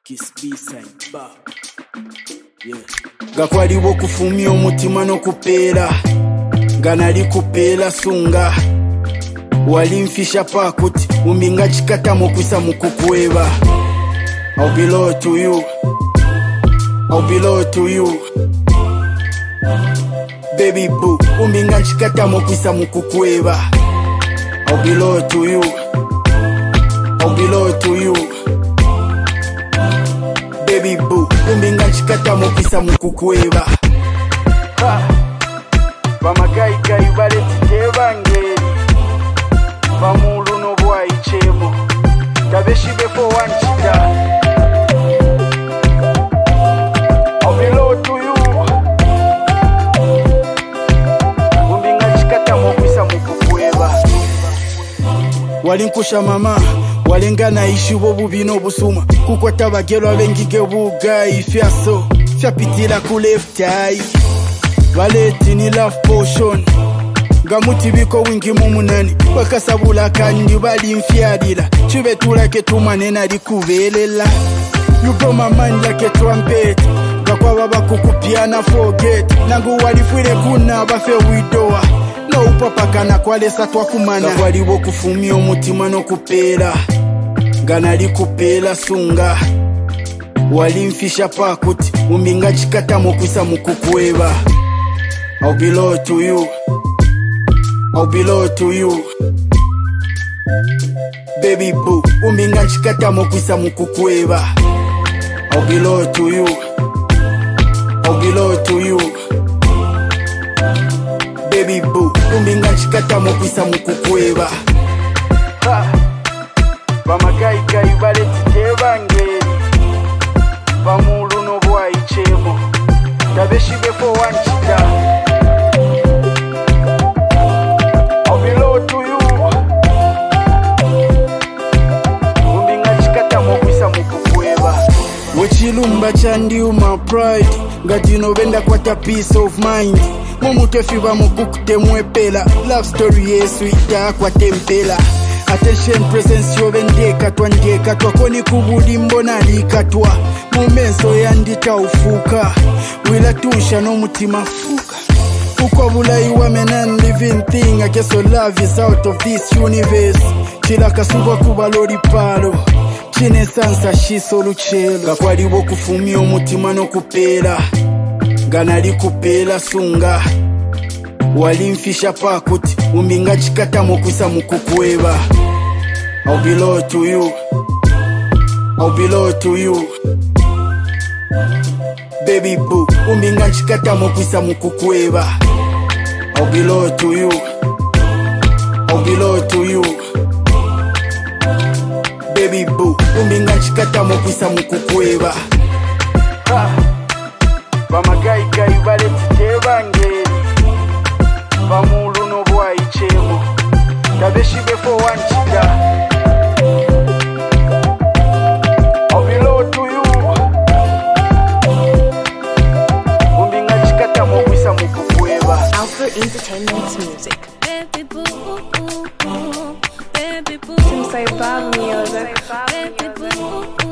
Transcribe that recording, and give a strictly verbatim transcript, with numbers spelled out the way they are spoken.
Kiss B-side ba. Yeah. Gakwaliwo kufumya omutima n'okupeera nga nali kupeera sunga walimfisha pakuti umbinga chikata mokwisa mukukweba. I'll be loyal to you, I'll be loyal to you, baby boo. Umbinga chikata mokwisa mukukweba. I'll be loyal to you, I'll be loyal to you, baby boo. Umbinga chikata mokwisa mukukweba. Bamagai gai baleti tebange Bamulu no boy chemo Tabeshi before one chita. I'll be loyal to you. Umbinga chikata mokwisa mukukweba. Walinkusha mama walengana ishi bobu bino busuma kukwata bagero abengige buga ifyaso fyapitira ku left eye valeti ni love potion ngamuti biko wingi mumunani bakasabula kandi bali mfyadila chibetula ke tumanena likubelela. You blow my mind like a trumpet ngakwa baba kukupiana forget nangu walifwire kuna bafe widowa no upapa kana kwalesa twakumana waliwo kufumya omutima n'okupeera nga nali kupeera sunga walimfisha pakuti umbinga chikata mokwisa mukukweba. I'll be loyal to you, I'll be loyal to you, baby boo. Umbinga chikata mokwisa mukukweba. I'll be loyal to you, I'll be loyal to you, baby boo. Umbinga chikata mokwisa mukukweba. Bamagai gai baleti tebange Bamulu no boy chemo Tabeshi before one chita. I'll be loyal to you. Umbinga chikata mokwisa mukukweba. Wechilumba chandi uma pride ngatino benda kwata peace of mind. Mumuto fiba mukukute mwepela. Love story yesu ita kwa tempela. Attention presence yo bendeka twandeka twakoni kubuli mbona likatwa mumenso yandita ufuka wila tusha no mutima fuka uko bulai women living thing. I guess your love is out of this universe. Chila kasubwa kubalori palo chine sansa shiso luchelo gakwaliwo kufumya omutima n'okupeera nga nali kupeera sunga walimfisha pakuti umbinga chikata mokwisa mukukweba. I'll be loyal to you, I'll be loyal to you, baby boo. Umbinga chikata mokwisa mukukweba. I'll be loyal to you, I'll be loyal to you, baby boo. Umbinga chikata mokwisa mukukweba. Bamagai gai baleti tebange Bamulu no boy chemo Tabeshi before one chita. I'll be loyal to you. Umbinga chikata mokwisa mukukweba. Alpha Entertainment Music. Baby boo, boo, boo, baby boo. Since I found music. Baby boo, boo.